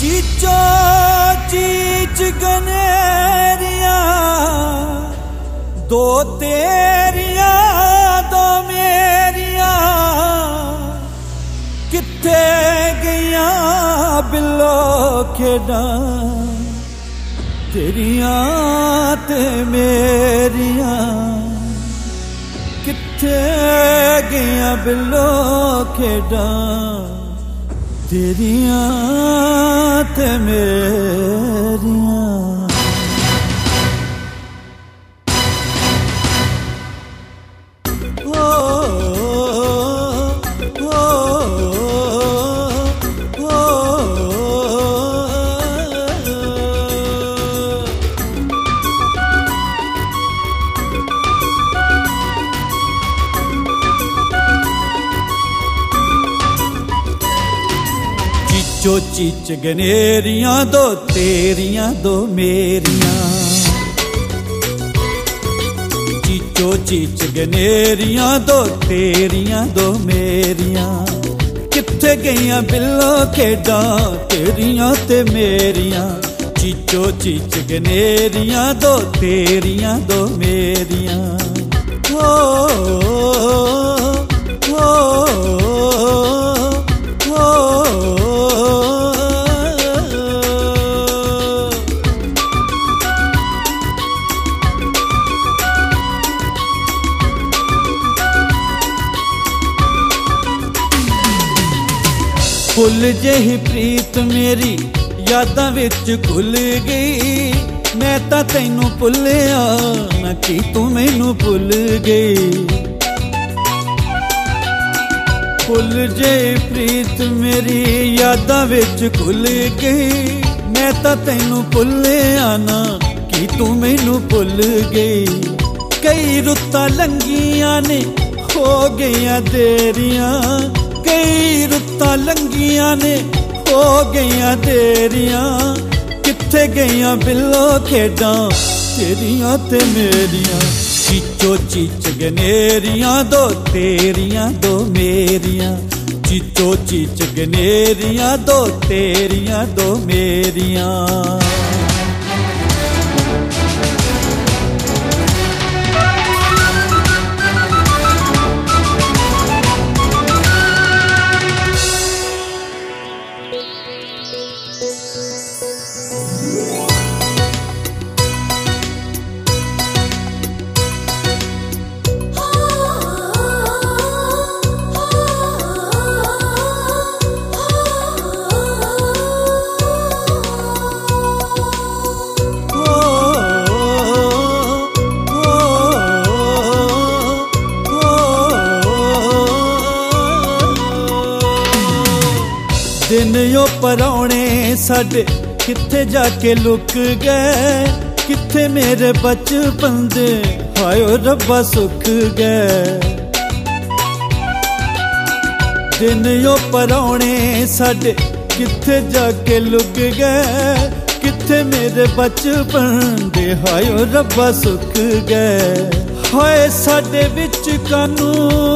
चीचो चीच गनेरिया दो तेरिया दो मेरिया किथे गईया बिलो खेड़ा तेरिया ते मेरिया किथे गईया बिलो खेड़ा तेरिया ते मेरिया। चीचो चीच गनेरिया दो तेरिया दो मेरिया चीचो चीच गनेरिया दो तेरिया दो मेरिया किथे गईया बिलो खेड़ा तेरिया ते मेरिया चीचो चीच गनेरिया दो तेरिया दो मेरिया। हो फुल जही प्रीत मेरी यादां विच खुल गई मैं तां तैनू भुलिया ना कि तू मैनू भुल गई। फुल जही प्रीत मेरी यादां विच खुल गई मैं तां तैनू भुलिया ना कि तू मैनू भुल गई। कई रुत्तां लंघियां ने हो गईयां देरियां कई रुत्तां लंघियां ने हो गईयां देरियां किथे गईयां बिलो खेड़ां तेरियां ते मेरियां। चीचो चीच गनेरियां दो तेरियां दो मेरियां चीचो चीच गनेरियां दो तेरियां दो मेरियां। दिन यो परौने साडे किथे जाके लुक गए किथे मेरे बचपन दे हायो रब्बा सुख गए। दिन यो परौने साडे किथे जाके लुक गए किथे मेरे बचपन दे हायो रब्बा सुख गए। हाय साडे विच कानू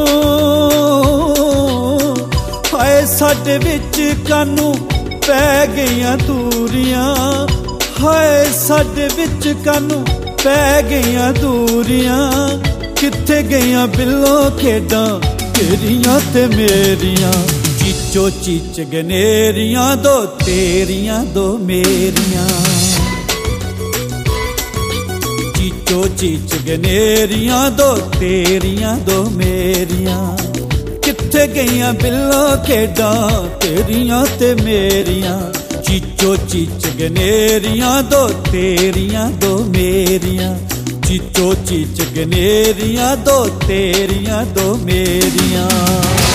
हाय साडे विच कानू पै गईयां दूरियां हाय साडे विच कानू पै गईयां दूरियां किथे गईयां बिलो खेड़ां तेरियां ते मेरियां। चीचो चीच गनेरियां दो तेरियां दो मेरियां चीचो चीच गनेरियां दो तेरियां दो मेरियां किथे गईयां बिलो खेड़ां तेरियां ते मेरियां। चीचो चीच गनेरियां दो तेरियां दो मेरियां चीचो चीच गनेरियां दो तेरियां दो मेरियां।